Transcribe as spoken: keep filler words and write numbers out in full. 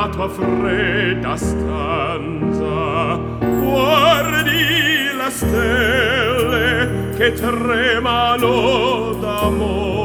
nella tua fredda stanza, guardi le stelle che tremano d'amore.